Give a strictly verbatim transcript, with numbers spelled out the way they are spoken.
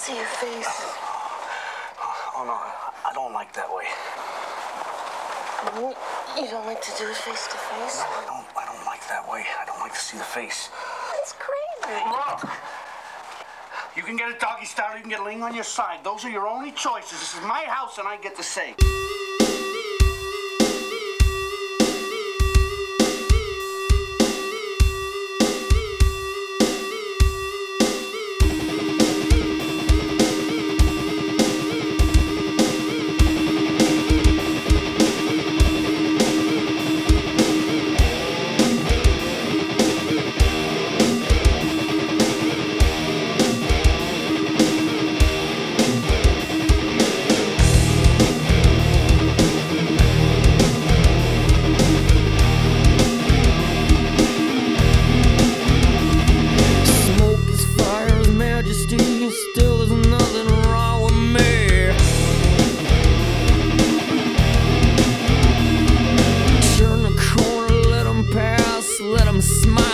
see your face. Oh, no, I don't like that way. You don't like to do it face to face? No, I don't, I don't like that way. I don't like to see the face. That's crazy. Look! You can get a doggy style, you can get laying on your side. Those are your only choices. This is my house and I get to say. Still there's nothing wrong with me. Turn the corner, let them pass, let them smile.